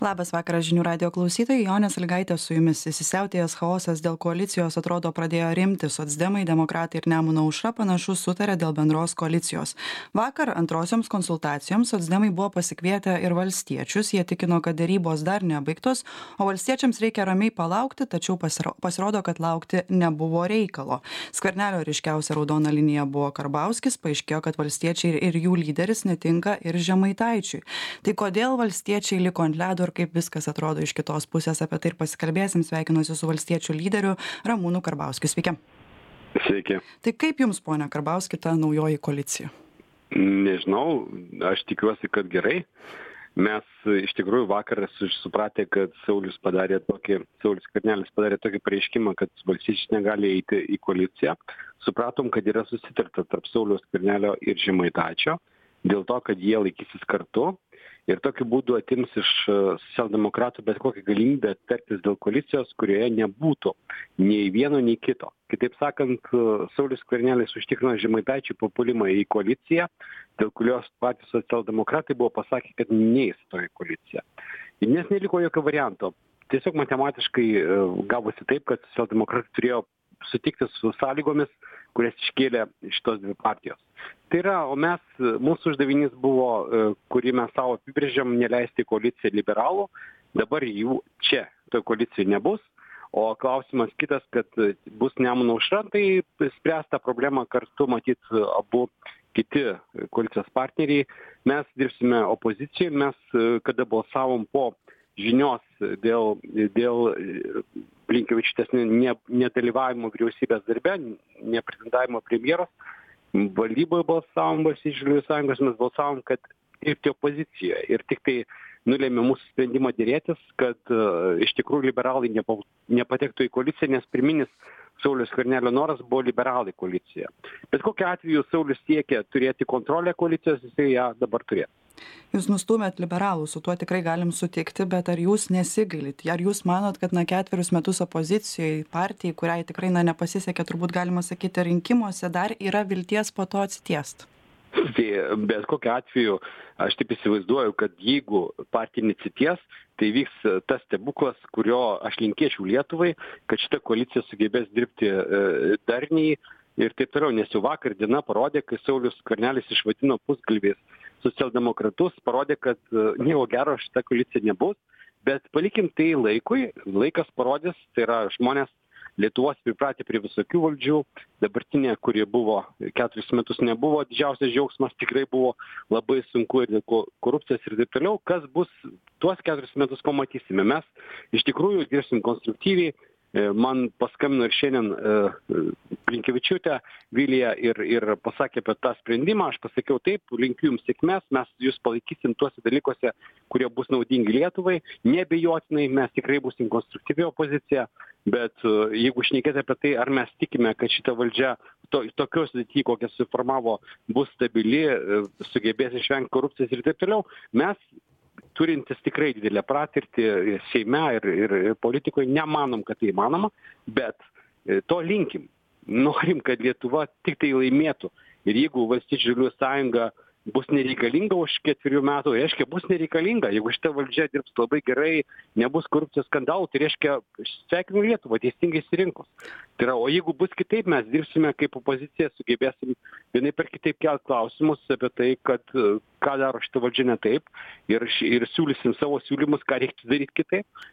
Labas vakaras žinių radijo klausytojai, Jonė Sąlygaitė su jumis. Įsisiautėjęs chaosas dėl koalicijos atrodo pradėjo rimti. Socdemai, demokratai ir Nemuno aušra panašu sutarė dėl bendros koalicijos. Vakar antrosioms konsultacijoms socdemai buvo pasikvietę ir valstiečius. Jie tikino, kad dėrybos dar nebaigtos, o valstiečiams reikia ramiai palaukti, tačiau pasirodo, kad laukti nebuvo reikalo. Skvernelio ryškiausia raudona linija buvo Karbauskis, paaiškėjo, kad valstiečiai ir jų lyderis netinka ir Žemaitaičiui. Tai kodėl valstiečiai liko ant ledo? Kaip viskas atrodo iš kitos pusės, apie tai ir pasikalbėsim. Sveikinuosi su valstiečių lyderiu Ramūnu Karbauskiu. Sveiki. Sveiki. Tai kaip jums, ponia Karbauski, ta naujoji koalicija? Nežinau, aš tikiuosi, kad gerai. Mes iš tikrųjų vakar supratę, kad Saulius Skvernelis padarė tokį pareiškimą, kad valstiečiai negali eiti į koaliciją. Supratom, kad yra susitarta tarp Sauliaus Skvernelio ir Žemaitaičio dėl to, kad jie laikysis kartu. Ir tokiu būdu atims iš socialdemokratų bet kokią galimybę tartis dėl koalicijos, kurioje nebūtų nei vieno, nei kito. Kitaip sakant, Saulius Skvernelis užtikrino Žemaitaičiui papuolimą į koaliciją, dėl kurios patys socialdemokratai buvo pasakę, kad neis toje koaliciją. Nes neliko jokio varianto. Tiesiog matematiškai gavosi taip, kad socialdemokratai turėjo sutikti su sąlygomis, kurias iškėlė šitos dvi partijos. Tai yra, mūsų uždavinys buvo, kurį mes savo apibrėžėm, neleisti koaliciją liberalų. Dabar jų čia toje koalicijoje nebus. O klausimas kitas, kad bus Nemuno aušra, tai spręs tą problemą kartu, matyt, abu kiti koalicijos partneriai. Mes dirbsime opozicijoje, mes kada balsavom po žinios dėl Blinkevičiūtės nedalyvavimo vyriausybės darbe, nepretendavimo premjeros, valdyboje balsavom Valstiečių žaliųjų sąjungos, mes balsavom, kad dirbti opozicijoje. Ir tik tai nulėmė mūsų sprendimą dėrėtis, kad iš tikrųjų liberalai nepatektų į koaliciją, nes pirminis Sauliaus Skvernelio noras buvo liberalai koalicija. Bet kokiu atveju Saulius siekia turėti kontrolę koalicijos, jisai ją dabar turės. Jūs nustūmėt liberalų, su tuo tikrai galim sutikti, bet ar jūs nesigailit? Ar jūs manot, kad 4 metus opozicijoje partijai, kuriai tikrai nepasisekė, turbūt galima sakyti, rinkimuose, dar yra vilties po to atsitiest? Tai bet kokiu atveju aš taip įsivaizduoju, kad jeigu partija neatsities, tai vyks tas stebuklas, kurio aš linkėčiau Lietuvai, kad šita koalicija sugebės dirbti darniai ir taip toliau, nes jau vakar diena parodė, kai Saulius Skvernelis išvadino pusgalviais socialdemokratus, parodė, kad nieko gero šita koalicija nebus, bet palikim tai laikui, laikas parodys, tai yra žmonės Lietuvos pripratę prie visokių valdžių, dabartinė, kuri buvo 4 metus nebuvo, didžiausias džiaugsmas tikrai buvo labai sunku ir dėl korupcijos ir taip toliau, kas bus tuos 4 metus pamatysime. Mes iš tikrųjų dirbsim konstruktyviai. Man paskambino ir šiandien Blinkevičiūtė Vilija ir pasakė apie tą sprendimą. Aš pasakiau taip, linkiu jums sėkmės, mes jūs palaikysim tuose dalykuose, kurie bus naudingi Lietuvai. Neabejotinai mes tikrai būsim konstruktyvi opozicija, bet jeigu šnekėti apie tai, ar mes tikime, kad šita valdžia tokios sudėty, kokią suformavo, bus stabili, sugebės išvengti korupcijos ir taip toliau, mes turintis tikrai didelę patirtį Seime ir politikoje, nemanom, kad tai įmanoma, bet to linkim. Norim, kad Lietuva tik tai laimėtų. Ir jeigu Valstiečių žaliųjų sąjunga bus nereikalinga už 4 metų, reiškia, bus nereikalinga. Jeigu šita valdžia dirbs labai gerai, nebus korupcijos skandalų, tai reiškia, sveikinu Lietuvą, teisingai išsirinkus. Tai yra, o jeigu bus kitaip, mes dirbsime kaip opozicija, sugebėsim vienai per kitaip kelt klausimus apie tai, kad ką daro šita valdžia ne taip ir siūlysim savo siūlymus, ką reiktų daryti kitaip.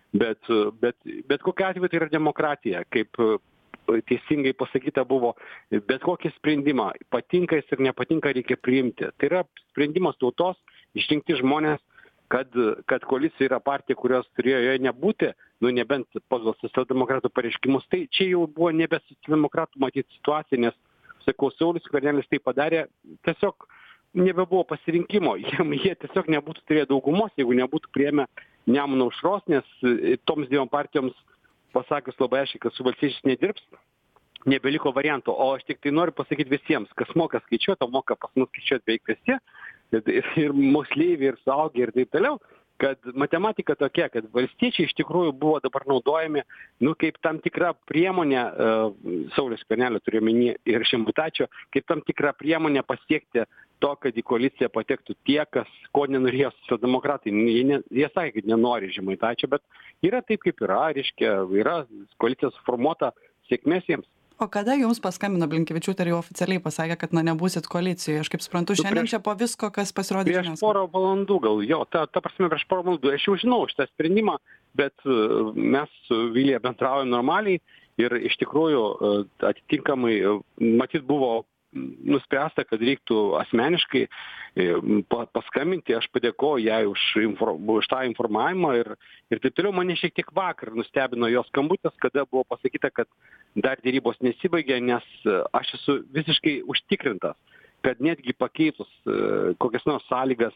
Bet kokia atveju tai yra demokratija, kaip teisingai pasakyta buvo, bet kokį sprendimą, patinka jis ir nepatinka, reikia priimti. Tai yra sprendimas tautos, išrinkti žmonės, kad koalicija yra partija, kurios turėjo joje nebūti, nebent pagal socialdemokratų pareiškimus. Tai čia jau buvo nebe socialdemokratų matyti situacija, nes, sakau, Saulius Skvernelis tai padarė, tiesiog nebebuvo pasirinkimo. Jie tiesiog nebūtų turėję daugumos, jeigu nebūtų priėmę Nemuno aušros, nes toms dviem partijoms pasakius labai aiškiai, kad su valstiečiais nedirbs, nebeliko varianto. O aš tik tai noriu pasakyti visiems, kas moka skaičiuoti, o moka pas mus skaičiuoti beveik visi, ir moksleiviai, ir suaugę, ir taip toliau. kad matematika tokia, kad valstiečiai iš tikrųjų buvo dabar naudojami, kaip tam tikra priemonė, Sauliaus Skvernelio turiu omeny ir Žemaitaičio, kaip tam tikra priemonė pasiekti to, kad į koaliciją patektų tie, ko nenorėjo socialdemokratai. Jie sakė, kad nenori Žemaitaičio, bet yra taip, kaip yra, reiškia, yra koalicija suformuota, sėkmės jiems. O kada jums paskambino Blinkevičiūtė ir jau oficialiai pasakė, kad nebūsit koalicijoje? Aš kaip suprantu, šiandien čia po visko, kas pasirodė žiniasklaidoje. Prieš porą valandų gal, ta prasme, prieš porą valandų. Aš jau žinau šitą sprendimą, bet mes su Vilija bendraujam normaliai ir iš tikrųjų atitinkamai, matyt, buvo nuspręsta, kad reiktų asmeniškai paskambinti. Aš padėkoju jai už tą informavimą ir taip toliau. Mane šiek tiek vakar nustebino jos skambutis, kada buvo pasakyta, kad dar dėrybos nesibaigė, nes aš esu visiškai užtikrintas, kad netgi pakeitus kokias nors sąlygas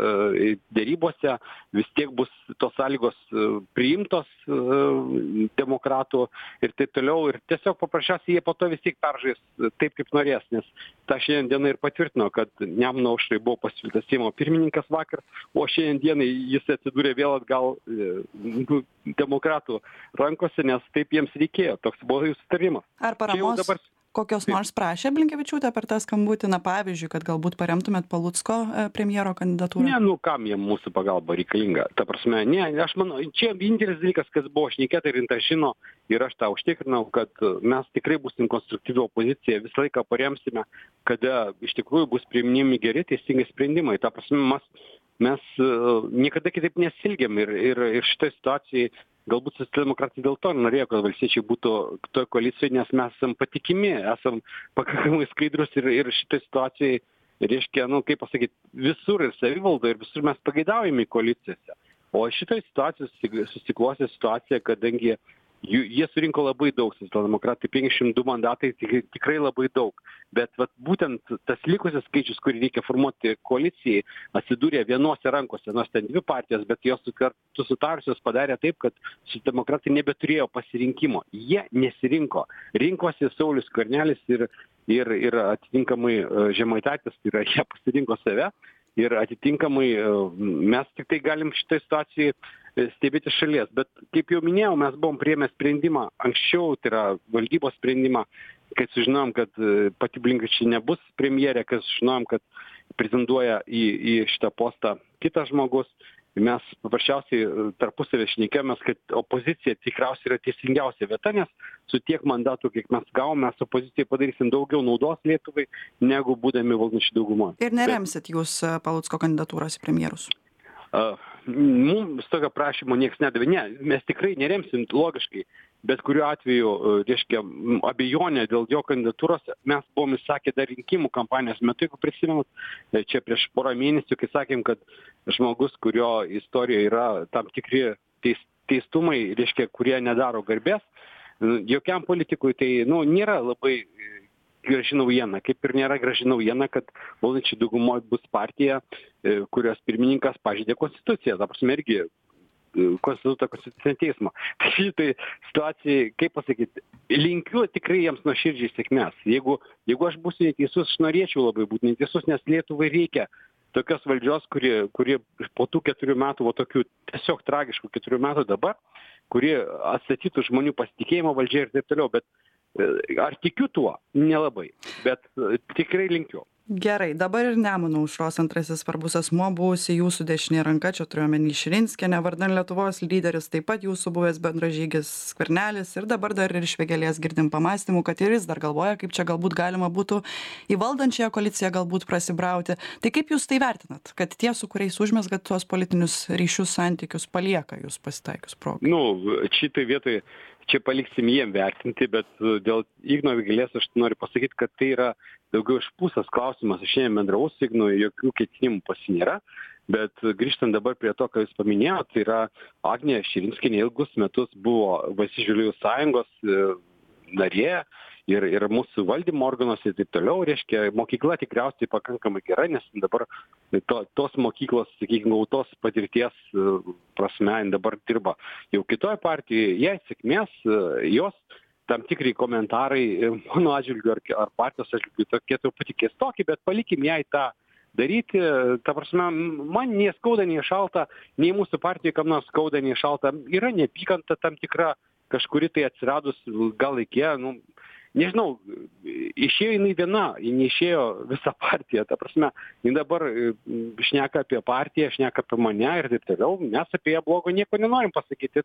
dėrybose, vis tiek bus tos sąlygos priimtos demokratų ir taip toliau. Ir tiesiog paprasčiausiai jie po to vis tiek peržais taip, kaip norės, nes tą šiandien dieną ir patvirtino, kad Nemuno aušrai buvo pasiūlytas Seimo pirmininkas vakar, o šiandien dienai jis atsidūrė vėl atgal demokratų rankose, nes taip jiems reikėjo. Toks buvo jų sutarimas. Ar paramos kokios nors prašė Blinkevičiūtė per tą skambutį, pavyzdžiui, kad galbūt paremtumėt Palucko premjero kandidatūrą? Ne, kam jie mūsų pagalba reikalinga? Ta prasme, ne, aš manau, čia vienintelis dalykas, kas buvo šnekėta ir Rinta žino, ir aš tą užtikrinau, kad mes tikrai būsim konstruktyvi opozicija, visą laiką paremsime, kada iš tikrųjų bus priiminimi geri, teisingi sprendimai. Ta prasme, mes niekada kitaip nesilgiam ir šitoj situacijai galbūt socialdemokratai dėl to norėjo, kad valstiečiai būtų toje koalicijoje, nes mes esam patikimi, esam pakankamai skaidrus ir šitoj situacijai, reiškia, kaip pasakyti, visur ir savivaldoje, ir visur mes pageidaujame koalicijose. O šitoj situacijai susiklostė situacija, kadangi jie surinko labai daug, socialdemokratai 502 mandatai, tikrai labai daug. Bet būtent tas likusis skaičius, kurį reikia formuoti koalicijai, atsidūrė vienose rankose, nors ten dvi partijos, bet jos sutarusios padarė taip, kad socialdemokratai nebeturėjo pasirinkimo. Jie nesirinko. Rinkosi Saulius Skvernelis ir atitinkamai Žemaitaitis, tai yra jie pasirinko save. Ir atitinkamai mes tik tai galim šitą situaciją stebėti šalies. Bet kaip jau minėjau, mes buvom priėmę sprendimą anksčiau, tai yra valdybos sprendimą, kai sužinojom, kad pati Blinkevičiūtė nebus premjerė, kai sužinojom, kad pretenduoja į šitą postą kitas žmogus. Mes paprasčiausiai tarpusavį šnekėjomės, kad opozicija tikriausiai yra teisingiausia vieta, nes su tiek mandatų, kiek mes gavom, mes opozicijai padarysim daugiau naudos Lietuvai, negu būdami valdančių daugumoje. Ir neremsit jūs Palucko kandidatūros į premjerus? Mums tokio prašymo niekas nedavė. Ne, mes tikrai neremsim logiškai, bet kuriuo atveju, reiškia, abejonė dėl jo kandidatūros mes buvom išsakę dar rinkimų kampanijos metu, jeigu prisimenat, čia prieš porą mėnesių, kai sakėm, kad žmogus, kurio istorijoje yra tam tikri teistumai, reiškia, kurie nedaro garbės, jokiam politikui tai, nėra labai graži naujiena, kaip ir nėra graži naujiena, kad valdančių daugumoje bus partija, kurios pirmininkas pažeidė konstituciją, ta prasme irgi konstitutą konstitucinio teismo. Tai šitai situacijai, kaip pasakyti, linkiu tikrai jiems nuoširdžiai sėkmės. Jeigu aš būsiu neteisus, aš norėčiau labai būti neteisus, nes Lietuvai reikia tokios valdžios, kuri po tų 4 metų, tokių tiesiog tragiškų 4 metų dabar, kuri atstatytų žmonių pasitikėjimo valdžia ir taip toliau, bet ar tikiu tuo? Nelabai, bet tikrai linkiu. Gerai, dabar ir Nemuno aušros antrasis svarbus asmuo, buvusi jūsų dešinė ranka, čia turiu omeny Širinskienę, vardan Lietuvos lyderis, taip pat jūsų buvęs bendražygis Skvernelis ir dabar dar ir iš Vėgėlės girdim pamastymų, kad ir jis dar galvoja, kaip čia galbūt galima būtų į valdančiąją koaliciją galbūt prasibrauti. Tai kaip jūs tai vertinat, kad tie, su kuriais užmesgat tuos politinius ryšius, santykius, palieka jūs pasitaikius progai? Šitai vietoj čia paliksim jiem vertinti, bet dėl Igno Vėgėlės aš noriu pasakyti, kad tai yra daugiau išpūstas klausimas. Aš šiandien bendravau su Ignu, jokių ketinimų pas jį nėra, bet grįžtant dabar prie to, ką jūs paminėjote, tai yra Agnė Širinskienė ilgus metus buvo Valstiečių žaliųjų sąjungos narė ir mūsų valdymo organuose ir taip toliau, reiškia, mokykla tikriausiai pakankamai gera, nes dabar tos mokyklos, sakykime, gautos patirties prasme dabar dirba jau kitoje partijoje, jai sėkmės, jos tam tikri komentarai mano atžvilgiu ar partijos atžvilgiu tokie truputį keistoki, bet palikim jai tą daryti, ta prasme, man nei skauda, nei šalta, nei mūsų partijai kam nors skauda, nei šalta. Yra neapykanta tam tikra, kažkuri tai atsiradus gal laikė, nežinau, išėjo jinai viena, ji neišėjo visa partija, ta prasme, ji dabar šneka apie partiją, šneka apie mane ir taip toliau, mes apie ją blogo nieko nenorim pasakyti.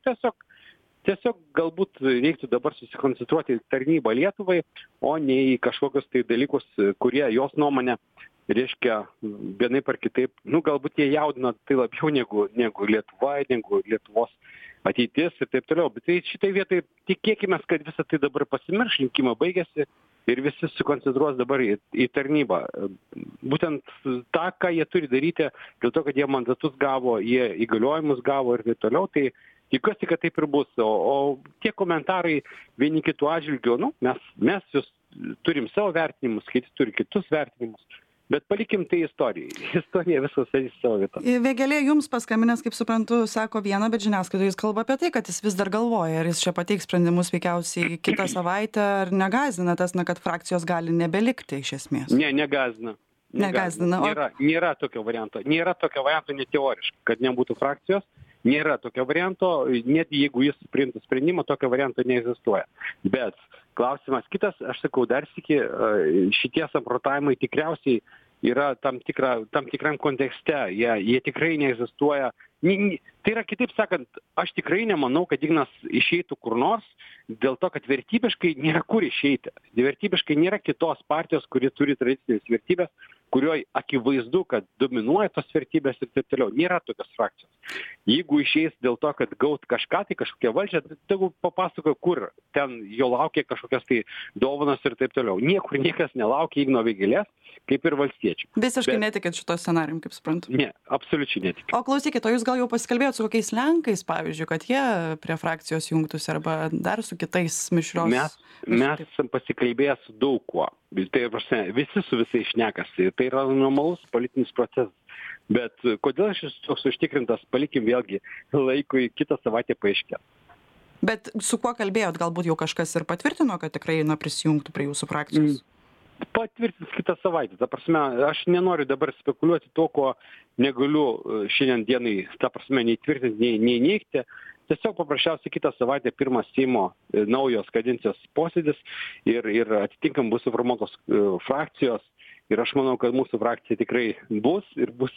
Tiesiog galbūt reiktų dabar susikoncentruoti į tarnybą Lietuvai, o ne į kažkokius tai dalykus, kurie jos nuomonė reiškia vienaip ar kitaip, galbūt jie jaudina tai labiau negu Lietuva, negu Lietuvos ateitis ir taip toliau. Bet tai šitai vietai tikėkime, kad visą tai dabar pasimirš, rinkimai baigėsi ir visi susikoncentruos dabar į tarnybą. Būtent tą, ką jie turi daryti, dėl to, kad jie mandatus gavo, jie įgaliojimus gavo ir taip toliau, tai tikiuosi, kad taip ir bus. O tie komentarai vieni kitų atžvilgių, mes jūs turim savo vertinimus, kiti turi kitus vertinimus. Bet palikim tai istorijai. Istorija viskas į savo vietą. Vėgėlė jums paskambinęs, kaip suprantu, sako vieną, bet žiniasklaidoje jis kalba apie tai, kad jis vis dar galvoja, ar jis čia pateiks sprendimus veikiausiai kitą savaitę, ar negąsdina tas, kad frakcijos gali nebelikti iš esmės. Ne, negąsdina. Negąsdina. Nėra tokio varianto. Nėra tokio varianto net teoriškai, kad nebūtų frakcijos. Nėra tokio varianto, net jeigu jis priimtų sprendimą, tokio varianto neegzistuoja. Bet klausimas kitas, aš sakau, dar sykį, šitie samprotavimai tikriausiai yra tam tikram kontekste, jie tikrai neegzistuoja. Tai yra, kitaip sakant, aš tikrai nemanau, kad Ignas išeitų kur nors, dėl to, kad vertybiškai nėra kur išeiti. Vertybiškai nėra kitos partijos, kuri turi tradicinės vertybės, kurioje akivaizdu, kad dominuoja tos vertybės ir taip toliau. Nėra tokios frakcijos. Jeigu išeis dėl to, kad gaut kažką, tai kažkokią valdžią, tegu papasakoja, kur ten jo laukia kažkokios tai dovanos ir taip toliau. Niekur niekas nelaukia Igno Vėgėlės, kaip ir valstiečių. Visiškai netikit šito scenarijum, kaip suprantu. Ne, absoliučiai netikit. O klausykit, o jūs gal jau pasikalbėjot su kokiais Lenkais, pavyzdžiui, kad jie prie frakcijos jungtųsi arba dar su kitais mišrios? Mes esam pasikalbėję su daug kuo. Tai visi su visais šnekasi. Tai yra normalus politinis procesas. Bet kodėl aš esu toks užtikrintas, palikim vėlgi laikui, kitą savaitę paaiškės. Bet su kuo kalbėjot, galbūt jau kažkas ir patvirtino, kad tikrai prisijungtų prie jūsų frakcijos? Patvirtins kitą savaitę. Ta prasme, aš nenoriu dabar spekuliuoti to, ko negaliu šiandien dienai, ta prasme, nei tvirtinti, nei neigti. Tiesiog paprasčiausiai kitą savaitę pirmas Seimo naujos kadencijos posėdis ir atitinkam bus suformuotos frakcijos. Ir aš manau, kad mūsų frakcija tikrai bus ir bus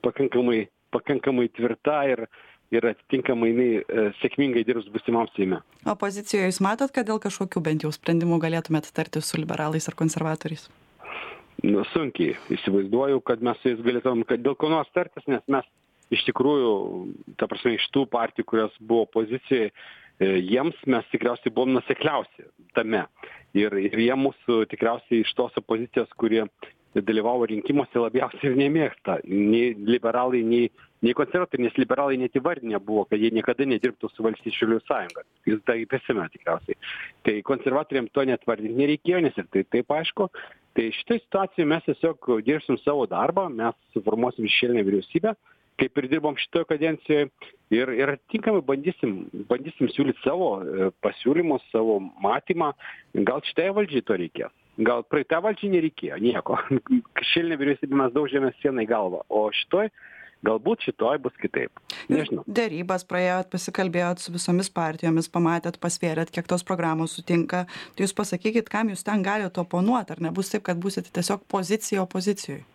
pakankamai tvirta ir atitinkamai jinai sėkmingai dirbs būsimam Seime. Opozicijoje jūs matot, kad dėl kažkokių bent jau sprendimų galėtumėte tarti su liberalais ar konservatoriais? Sunkiai įsivaizduoju, kad mes su jais galėtumėm dėl ko nors tartis, nes mes iš tikrųjų, ta prasme, iš tų partijų, kurios buvo opozicijoje, jiems mes tikriausiai buvom nuosekliausi tame. Ir jie mūsų tikriausiai iš tos opozicijos, kurie dalyvavo rinkimuose, labiausiai ir nemėgsta. Nei liberalai, nei konservatoriai, nes liberalai net įvardinę buvo, kad jie niekada nedirbtų su Valstiečių žaliųjų sąjunga. Jis tai prisimena tikriausiai. Tai konservatoriams to net vardinti nereikėjo, nes ir tai taip aišku. Tai šitoj situacijoje mes tiesiog dirbsim savo darbą, mes suformuosim šešėlinę vyriausybę, kaip ir dirbom šitoje kadencijoje ir atitinkamai bandysim siūlyti savo pasiūlymus, savo matymą. Gal šitai valdžiai to reikės. Gal praeitą valdžiai nereikėjo nieko. Šešėlinė vyriausybė mes daužėme sieną į galvą, o galbūt šitoj bus kitaip. Nežinau. Dėrybas praėjot, pasikalbėjot su visomis partijomis, pamatėt, pasvėrėt, kiek tos programos sutinka. Tai jūs pasakykit, kam jūs ten galite oponuoti, ar nebus taip, kad būsite tiesiog pozicija opozicijoje?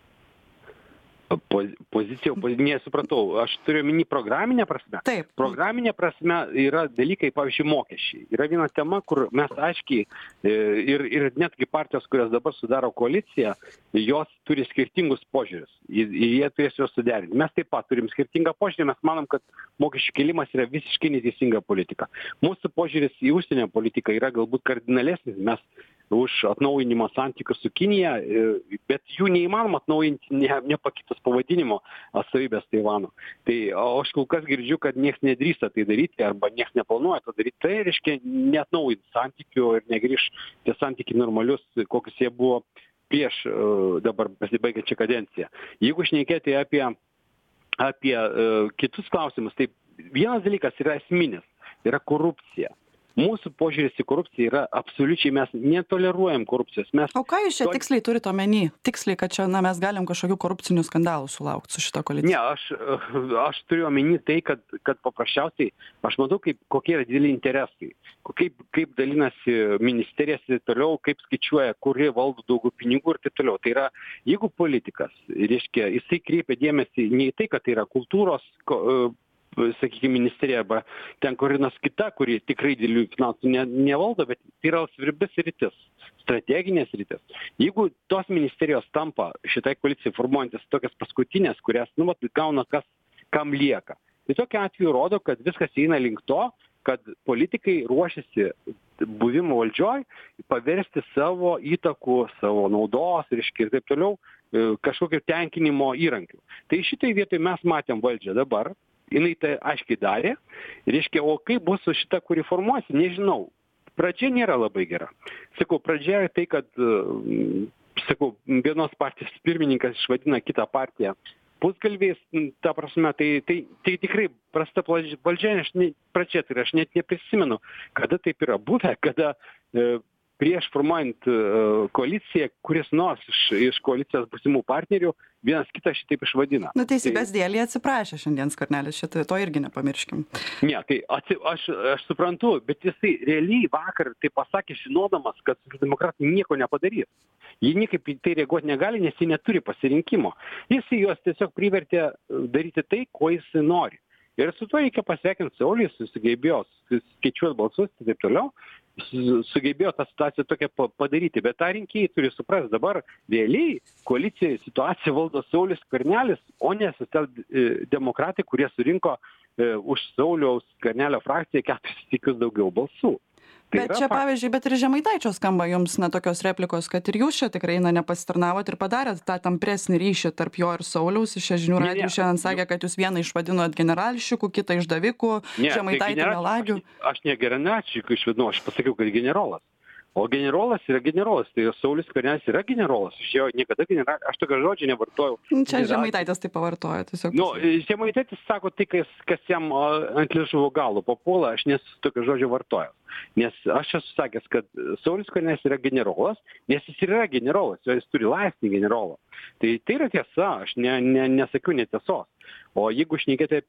Nesupratau, aš turiu omeny programinę prasme. Taip. Programinė prasme yra dalykai, pavyzdžiui, mokesčiai. Yra viena tema, kur mes aiškiai ir netgi partijos, kurios dabar sudaro koaliciją, jos turi skirtingus požiūrius. Jie turės juos suderinti. Mes taip pat turim skirtingą požiūrį, mes manom, kad mokesčių kėlimas yra visiškai neteisinga politika. Mūsų požiūris į užsienio politiką yra galbūt kardinalesnis. Mes už atnaujinimą santykių su Kinija, bet jų neįmanoma atnaujinti nepakitus pavadinimo atstovybės Taivano. Tai aš kol kas girdžiu, kad nieks nedrįsta tai daryti arba nieks neplanuoja to daryti. Tai reiškia neatnaujinti santykių ir negrįš tie santykiai normalius, kokius jie buvo prieš dabar pasibaigiančią kadenciją. Jeigu šnekėti apie kitus klausimus, tai vienas dalykas yra esminis, yra korupcija. Mūsų požiūris į korupciją yra absoliučiai, mes netoleruojam korupcijos. O ką jūs čia tiksliai turite omeny? Tiksliai, kad čia mes galim kažkokių korupcinių skandalų sulaukti su šita koalicija? Ne, aš turiu omeny tai, kad paprasčiausiai, aš matau, kokie yra dideli interesai, kaip dalinasi ministerijas ir toliau, kaip skaičiuoja, kuri valdo daugiau pinigų ir taip toliau. Tai yra, jeigu politikas, reiškia, jisai kreipia dėmesį ne į tai, kad tai yra kultūros, sakykime, ministerija arba ten kur nors kita, kuri tikrai didelių finansų nevaldo, bet tai yra svarbi sritis, strateginė sritis. Jeigu tos ministerijos tampa šitai koalicijai formuojantis tokias paskutinės, kurias, gauna kam lieka. Tai tokia atveju rodo, kad viskas eina link to, kad politikai ruošiasi buvimo valdžioj paversti savo įtakų, savo naudos, reiškia, ir taip toliau, kažkokio tenkinimo įrankių. Tai šitai vietoj mes matėm valdžią dabar, jinai tai aiškiai darė, reiškia, o kaip bus su šita, kuri formuosi, nežinau. Pradžia nėra labai gera. Sakau, pradžia tai, kad, vienos partijos pirmininkas išvadina kitą partiją pusgalviais, ta prasme, tai tikrai prasta valdžia, pradžia, tai aš net neprisimenu, kada taip yra buvę, kada prieš formuojant koaliciją, kuris nors iš koalicijos būsimų partnerių vienas kitą šitaip išvadina. Teisybės dėlį atsiprašė šiandien Skvernelis, šitą to irgi nepamirškim. Ne, tai aš suprantu, bet jisai realiai vakar tai pasakė žinodamas, kad demokratai nieko nepadarys. Jie niekaip į tai reaguoti negali, nes jie neturi pasirinkimo. Jisai juos tiesiog privertė daryti tai, ko jisai nori. Ir su tuo reikia pasveikinti Saulių, sugebėjo skaičiuoti balsus ir taip toliau, sugebėjo tą situaciją tokią padaryti. Bet tą rinkėjai turi suprasti, dabar realiai koalicijoje situaciją valdo Saulius Skvernelis, o ne socialdemokratai, kurie surinko už Sauliaus Skvernelio frakciją 4 sykius daugiau balsų. Bet čia, pavyzdžiui, bet ir Žemaitaičio skamba jums tokios replikos, kad ir jūs čia tikrai nepasitarnavot ir padarėt tą tampresnį ryšį tarp jo ir Sauliaus. Iš žinių radijų šiandien sakė, kad jūs vieną išvadinot generalščiku, kitą išdaviku, Žemaitaitį melagiu. Aš ne generalščiku išvadinu, aš pasakiau, kad generolas. O generolas yra generolas, tai Saulius Skvernelis yra generolas. Aš jo niekada aš tokio žodžio nevartojau. Čia Žemaitaitis tai pavartojo tiesiog. Žemaitaitis sako tai, kas jam ant liežuvio galo papuola, aš nesu tokio žodžio vartojęs. Nes aš esu sakęs, kad Saulius Skvernelis yra generolas, nes jis yra generolas, jis turi laipsnį generolo. Tai yra tiesa, aš nesakiau netiesos. O jeigu šnekėti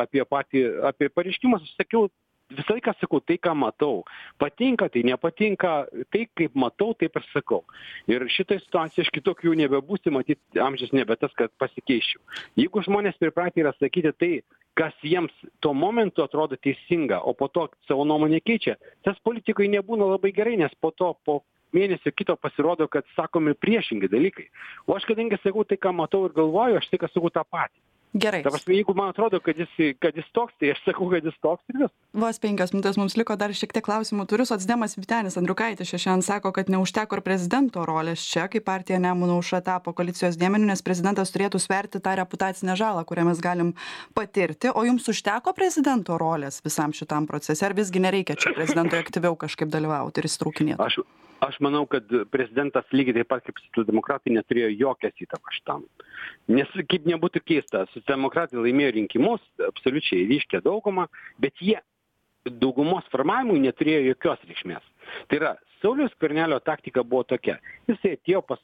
apie pareiškimus, aš sakiau, visą laiką sakau tai, ką matau. Patinka, tai nepatinka, tai kaip matau, taip ir sakau. Ir šitą situaciją aš kitokių jau nebebūsiu, matyti amžius nebe tas, kad pasikeičiau. Jeigu žmonės pripratę yra sakyti tai, kas jiems tuo momentu atrodo teisinga, o po to savo nuomonę keičia, tas politikai nebūna labai gerai, nes po mėnesio kito pasirodo, kad sakomi priešingi dalykai. O aš kadangi sakau tai, ką matau ir galvoju, aš tik sakau tą patį. Gerai. Ta prasme, jeigu man atrodo, kad jis toks, tai aš sakau, kad jis toks ir vis. Vos 5 minutės mums liko, dar šiek tiek klausimų turiu. Socdemas Vytenis Andriukaitis šiandien sako, kad neužteko ir prezidento rolės čia, kai partija Nemuno aušra tapo koalicijos dėmeniu, nes prezidentas turėtų sverti tą reputacinę žalą, kurią mes galim patirti. O jums užteko prezidento rolės visam šitam procese, ar visgi nereikia čia prezidentui aktyviau kažkaip dalyvauti ir įsitraukinėti? Aš manau, kad prezidentas lygiai taip pat kaip socialdemokratai neturėjo jokios įtakos šitam. Nes kaip nebūtų keista, socialdemokratai laimėjo rinkimus, absoliučiai ryškią daugumą, bet jie daugumos formavimui neturėjo jokios reikšmės. Tai yra, Sauliaus Skvernelio taktika buvo tokia. Jisai atėjo pas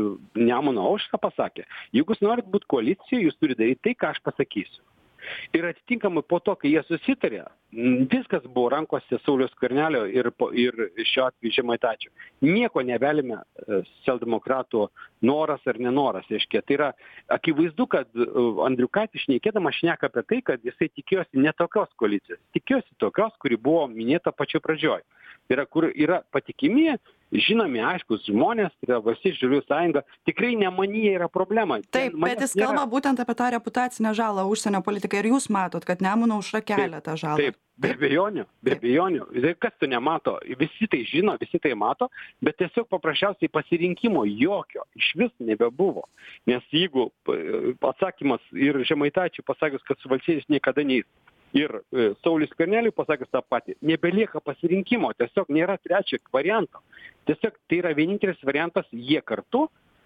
Nemuno aušrą, pasakė, jeigu jūs norit būti koalicijoje, jūs turite daryti tai, ką aš pasakysiu. Ir atitinkamai po to, kai jie susitarė, viskas buvo rankose Sauliaus Skvernelio ir šiuo atveju Žemaitaičio. Nieko nevelime socialdemokratų noras ar nenoras. Tai yra akivaizdu, kad Andriukaitis šnekėdamas šneka apie tai, kad jisai tikėjosi ne tokios koalicijos. Tikėjosi tokios, kuri buvo minėta pačioj pradžioj. Tai yra, kur yra patikimi, žinomi, aiškus žmonės, tai yra Valstiečių žaliųjų sąjunga, tikrai nemanyje yra problema. Taip, bet jis kalba būtent apie tą reputacinę žalą užsienio politikai ir jūs matot, kad Nemuno aušra kelia tą žalą. Taip, be abejonių. Kas to nemato, visi tai žino, visi tai mato, bet tiesiog paprasčiausiai pasirinkimo jokio iš vis nebebuvo. Nes jeigu atsakymas ir Žemaitaičiui pasakius, kad su valstiečiais niekada neis, ir Sauliui Skverneliui pasakius tą patį, nebelieka pasirinkimo, tiesiog nėra trečio varianto. Tiesiog tai yra vienintelis variantas, jie kartu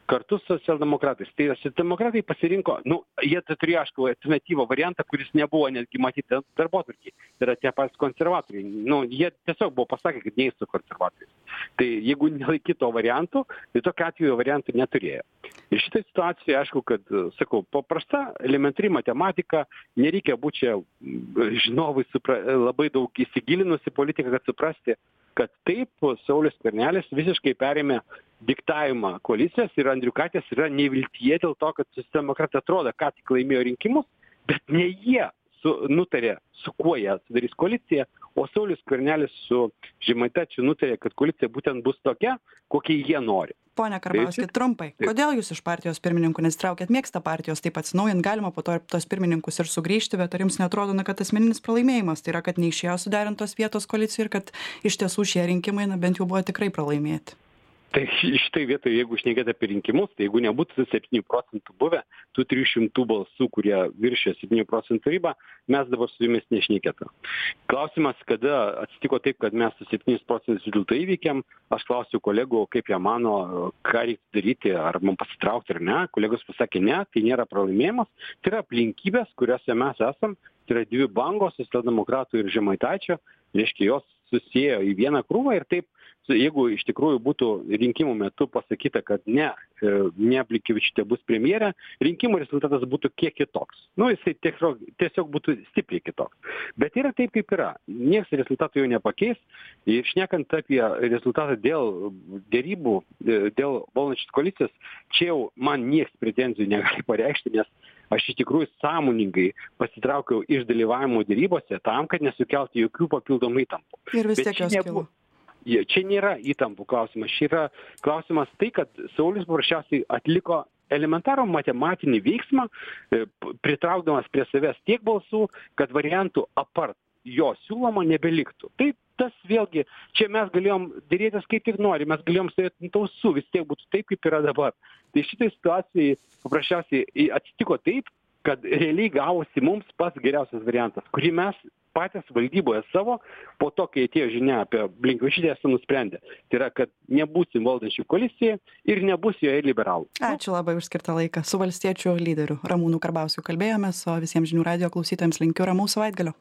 kartu su socialdemokratais. Tai socialdemokratai pasirinko, jie turėjo, aišku, alternatyvą variantą, kuris nebuvo netgi matyti darbotvarkėje. Tai yra tie patys konservatoriai. Jie tiesiog buvo pasakę, kad neis su konservatoriais. Tai jeigu nelaikyto variantų, tai tokiu atveju variantų neturėjo. Ir šitą situaciją, aišku, kad, sakau, paprasta, elementari matematika, nereikia būti čia žinovai labai daug įsigilinusi politiką, kad suprasti, kad taip Saulius Skvernelis visiškai perėmė diktavimą koalicijos ir Andriukaitis yra neviltyje dėl to, kad socialdemokratai atrodo, ką tik laimėjo rinkimus, bet ne jie nutarė, su kuo jie sudarys koaliciją, o Saulius Skvernelis su Žemaitaičiu nutarė, kad koalicija būtent bus tokia, kokie jie nori. Pone Karbauski, trumpai, kodėl jūs iš partijos pirmininkų nesitraukėt, mėgsta partijos taip atsinaujint, galima po to ir tos pirmininkus ir sugrįžti, bet ar jums neatrodo, kad asmeninis pralaimėjimas, tai yra, kad neišėjo suderintos vietos koalicijai ir kad iš tiesų šie rinkimai, bent jau buvo tikrai pralaimėti? Tai šitai vietoje, jeigu šnekėt apie rinkimus, tai jeigu nebūtų 7 procentų buvę, tų 300 balsų, kurie viršė 7 procentų ribą, mes dabar su jumis nešnekėtume. Klausimas, kada atsitiko taip, kad mes su 7 procentais vis dėlto įveikėm, aš klausiu kolegų, kaip jie mano, ką reiktų daryti, ar man pasitraukti ar ne. Kolegos pasakė, ne, tai nėra pralaimėjimas, tai yra aplinkybės, kuriuose mes esam, tai yra dvi bangos, socialdemokratų ir Žemaitaičio, reiškia, jos susėjo į vieną krūvą ir taip, jeigu iš tikrųjų būtų rinkimų metu pasakyta, kad ne Blinkevičiūtė bus premjerė, rinkimų rezultatas būtų kiek kitoks. Jisai tiesiog būtų stipriai kitoks. Bet yra taip, kaip yra. Niekas rezultatų jau nepakeis. Ir šnekant apie rezultatą dėl dėrybų, dėl valdančios koalicijos, čia jau man niekas pretenzijų negali pareikšti, nes aš iš tikrųjų sąmoningai pasitraukiau iš dalyvavimo dėrybose tam, kad nesukelti jokių papildomų įtampų. Ir vis tiek jos kilo. Čia nėra įtampų klausimas, čia yra klausimas tai, kad Saulius paprasčiausiai atliko elementarų matematinį veiksmą, pritraukdamas prie savęs tiek balsų, kad variantų apart jo siūlomo nebeliktų. Tai tas vėlgi, čia mes galėjom dėrėtis kaip tik nori, mes galėjom stovėti ant ausų, vis tiek būtų taip, kaip yra dabar. Tai šitai situacijai paprasčiausiai atsitiko taip, kad realiai gavosi mums pats geriausias variantas, kurį mes patys valdyboje savo, po to, kai atėjo žinia apie Blinkevičiūtę, esame nusprendę. Tai yra, kad nebūsim valdančių koalicijoje ir nebus joje liberalų. Ačiū labai už skirtą laiką. Su valstiečių lyderiu Ramūnu Karbauskiu kalbėjomės, o visiems žinių radijo klausytojams linkiu ramaus savaitgalio.